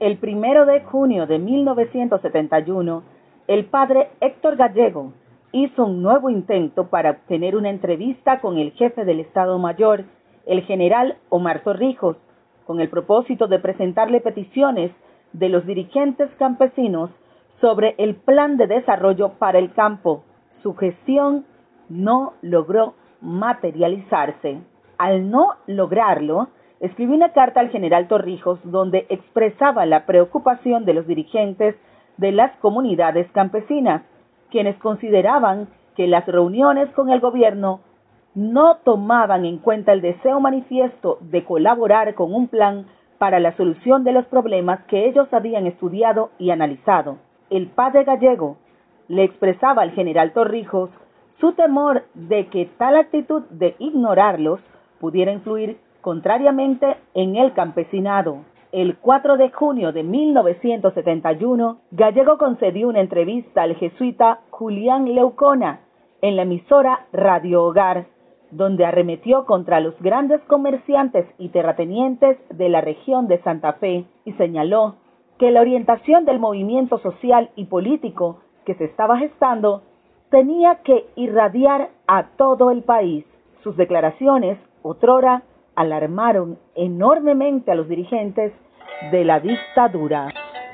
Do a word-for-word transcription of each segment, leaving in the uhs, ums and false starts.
El primero de junio de mil novecientos setenta y uno, el padre Héctor Gallego hizo un nuevo intento para obtener una entrevista con el jefe del Estado Mayor, el general Omar Torrijos, con el propósito de presentarle peticiones de los dirigentes campesinos sobre el plan de desarrollo para el campo. Su gestión no logró materializarse. Al no lograrlo, escribió una carta al general Torrijos donde expresaba la preocupación de los dirigentes de las comunidades campesinas, quienes consideraban que las reuniones con el gobierno no tomaban en cuenta el deseo manifiesto de colaborar con un plan para la solución de los problemas que ellos habían estudiado y analizado. El padre Gallego le expresaba al general Torrijos su temor de que tal actitud de ignorarlos pudiera influir contrariamente en el campesinado. El cuatro de junio de mil novecientos setenta y uno, Gallego concedió una entrevista al jesuita Julián Leucona en la emisora Radio Hogar, donde arremetió contra los grandes comerciantes y terratenientes de la región de Santa Fe y señaló que la orientación del movimiento social y político que se estaba gestando tenía que irradiar a todo el país. Sus declaraciones, otrora, alarmaron enormemente a los dirigentes de la dictadura.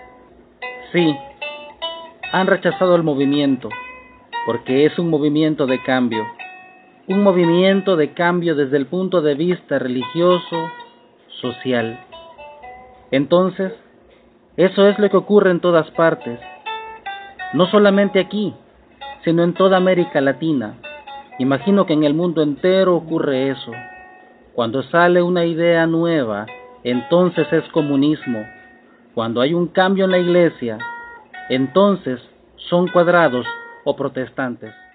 Sí, han rechazado el movimiento, porque es un movimiento de cambio, un movimiento de cambio desde el punto de vista religioso, social. Entonces, eso es lo que ocurre en todas partes, no solamente aquí, sino en toda América Latina. Imagino que en el mundo entero ocurre eso. Cuando sale una idea nueva, entonces es comunismo. Cuando hay un cambio en la iglesia, entonces son cuadrados o protestantes.